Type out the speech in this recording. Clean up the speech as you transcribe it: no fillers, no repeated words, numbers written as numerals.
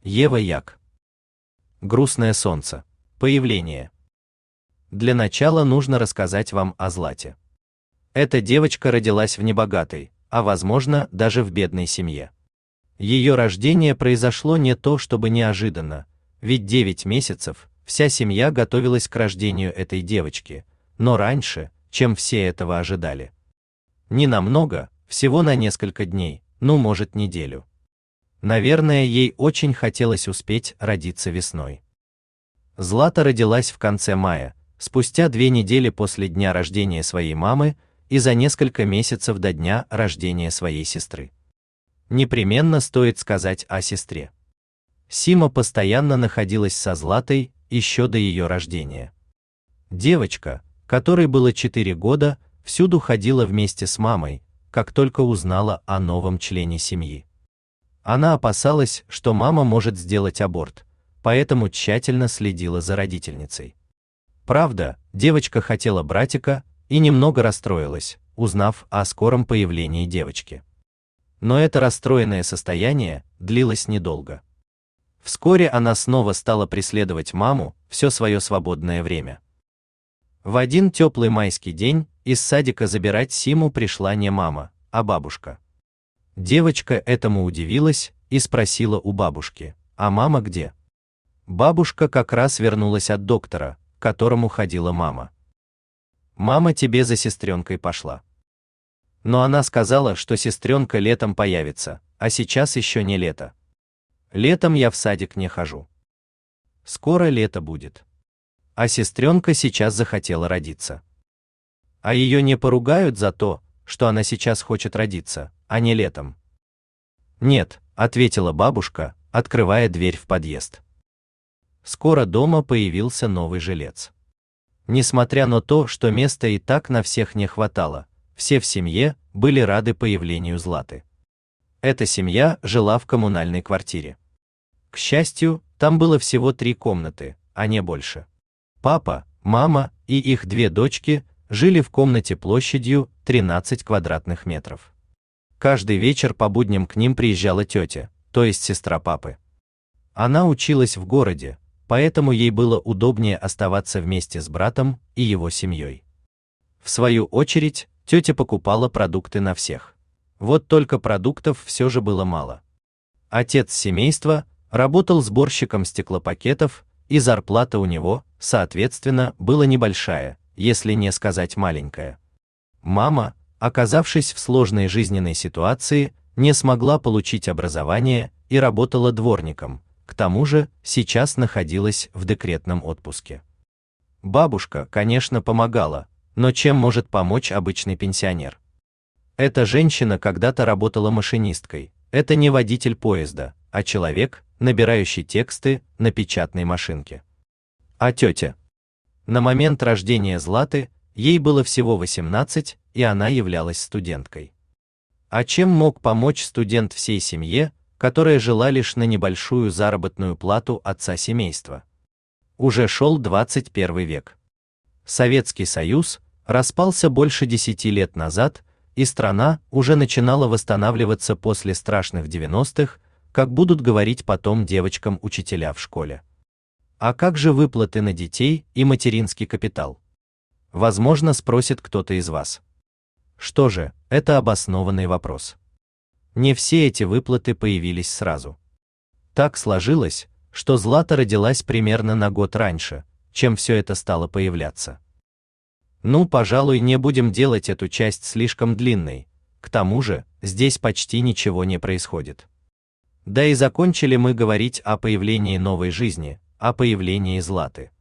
Ева Як. Грустное солнце. Появление. Для начала нужно рассказать вам о Злате. Эта девочка родилась в небогатой, а возможно, даже в бедной семье. Ее рождение произошло не то чтобы неожиданно, ведь 9 месяцев вся семья готовилась к рождению этой девочки, но раньше, чем все этого ожидали. Не намного, всего на несколько дней, может, неделю. Наверное, ей очень хотелось успеть родиться весной. Злата родилась в конце мая, спустя 2 недели после дня рождения своей мамы и за несколько месяцев до дня рождения своей сестры. Непременно стоит сказать о сестре. Сима постоянно находилась со Златой еще до ее рождения. Девочка, которой было 4 года, всюду ходила вместе с мамой, как только узнала о новом члене семьи. Она опасалась, что мама может сделать аборт, поэтому тщательно следила за родительницей. Правда, девочка хотела братика и немного расстроилась, узнав о скором появлении девочки. Но это расстроенное состояние длилось недолго. Вскоре она снова стала преследовать маму все свое свободное время. В один теплый майский день из садика забирать Симу пришла не мама, а бабушка. Девочка этому удивилась и спросила у бабушки: «А мама где?» Бабушка как раз вернулась от доктора, к которому ходила мама. «Мама тебе за сестренкой пошла. Но она сказала, что сестренка летом появится, а сейчас еще не лето. Летом я в садик не хожу. Скоро лето будет. А сестренка сейчас захотела родиться. А ее не поругают за то, что она сейчас хочет родиться, а не летом?» «Нет», — ответила бабушка, открывая дверь в подъезд. Скоро дома появился новый жилец. Несмотря на то, что места и так на всех не хватало, все в семье были рады появлению Златы. Эта семья жила в коммунальной квартире. К счастью, там было всего 3 комнаты, а не больше. Папа, мама и их 2 дочки жили в комнате площадью 13 квадратных метров. Каждый вечер по будням к ним приезжала тетя, то есть сестра папы. Она училась в городе, поэтому ей было удобнее оставаться вместе с братом и его семьей. В свою очередь, тетя покупала продукты на всех. Вот только продуктов все же было мало. Отец семейства работал сборщиком стеклопакетов, и зарплата у него, соответственно, была небольшая, если не сказать маленькая. Мама, оказавшись в сложной жизненной ситуации, не смогла получить образование и работала дворником, к тому же сейчас находилась в декретном отпуске. Бабушка, конечно, помогала, но чем может помочь обычный пенсионер? Эта женщина когда-то работала машинисткой, это не водитель поезда, а человек, набирающий тексты на печатной машинке. А тетя? На момент рождения Златы ей было всего 18, и она являлась студенткой. А чем мог помочь студент всей семье, которая жила лишь на небольшую заработную плату отца семейства? Уже шел 21 век. Советский Союз распался больше 10 лет назад, и страна уже начинала восстанавливаться после страшных 90-х, как будут говорить потом девочкам учителя в школе. А как же выплаты на детей и материнский капитал? Возможно, спросит кто-то из вас. Что же, это обоснованный вопрос. Не все эти выплаты появились сразу. Так сложилось, что Злата родилась примерно на год раньше, чем все это стало появляться. Пожалуй, не будем делать эту часть слишком длинной, к тому же, здесь почти ничего не происходит. Да и закончили мы говорить о появлении новой жизни, о появлении Златы.